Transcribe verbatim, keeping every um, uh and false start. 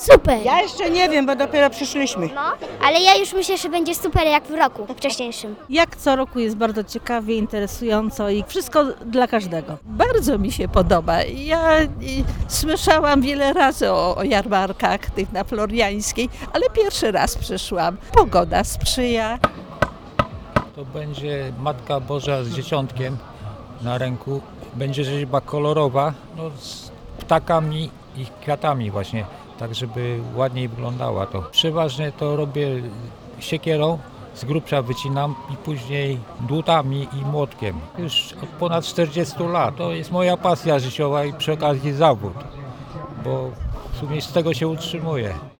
super. Ja jeszcze nie wiem, bo dopiero przyszliśmy. No, ale ja już myślę, że będzie super jak w roku wcześniejszym. Jak co roku jest bardzo ciekawie, interesująco i wszystko dla każdego. Bardzo mi się podoba. Ja y, słyszałam wiele razy o, o jarmarkach tych na Floriańskiej, ale pierwszy raz przyszłam. Pogoda sprzyja. To będzie Matka Boża z Dzieciątkiem na ręku. Będzie rzeźba kolorowa, no, z ptakami i kwiatami właśnie, tak żeby ładniej wyglądała to. Przeważnie to robię siekierą, z grubsza wycinam i później dłutami i młotkiem. Już od ponad czterdziestu lat. To jest moja pasja życiowa i przy okazji zawód, bo w sumie z tego się utrzymuję.